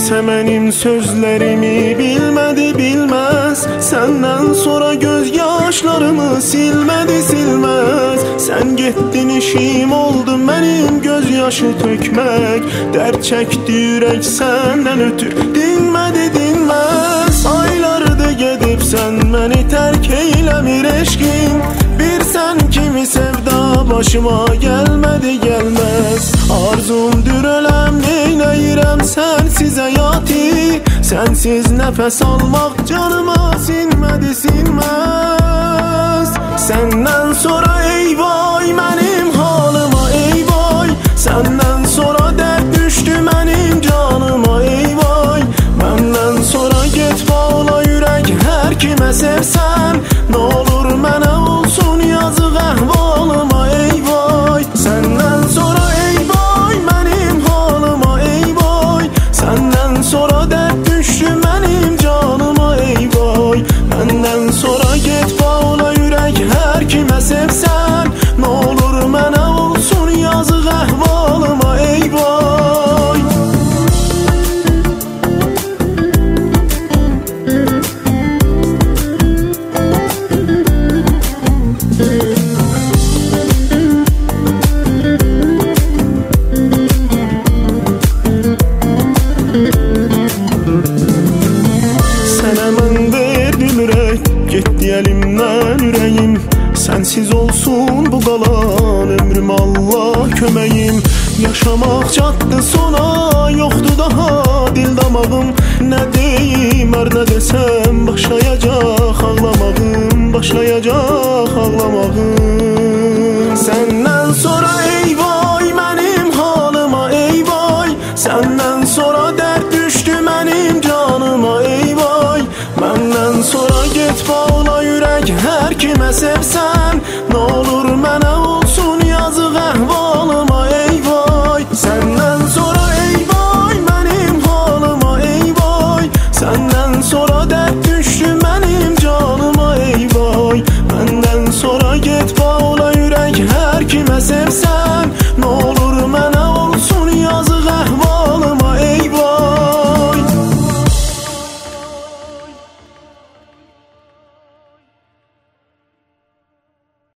Kimse benim sözlerimi bilmedi bilmez. Senden sonra gözyaşlarımı silmedi silmez. Sen gittin işim oldu benim gözyaşı tökmek. Dert çekti yürek senden ötür dinmedi dinmez. Aylardı gedip sen beni terk eylemir eşkin. Bir sen kimi sevda başıma gelmedi gelmez. Arzumdur ölem neyleyirem sensiz hayatı. Sensiz nefes almak canıma sinmedi sinmez. Senden sonra ey vay benim halıma ey vay. Senden sonra dert düştü benim canıma ey vay. Benden sonra git bağla yürek her kime sevsen. Ne olur mənə olsun yazık ahvalıma ey vay. Senden sonra ey vay benim halıma ey vay. Senden sonra dert düştü benim canıma ey vay. Benden sonra git bağla yürek her kime sevsen. Ne olur mənə olsun yazık ahvalıma ey vay. Gitti elimden yüreğim. Sensiz olsun bu kalan ömrüm Allah kömeğim. Yaşamak çattı sona yoktu daha dil damağım. Ne deyim her ne desem başlayacak ağlamağım. Başlayacak ağlamağım. Senden sonra ey vay benim halıma ey vay. Senden sonra dert düştü benim canıma ey vay. Benden sonra git bağla yürek her kime sevsen. Ne olur mənə olsun yazık ahvalıma ey vay. Senden sonra ey vay benim halıma ey vay. Senden sonra dert düştü benim canıma ey vay. Benden sonra git bağla yürek her kime sevsen. Ne olur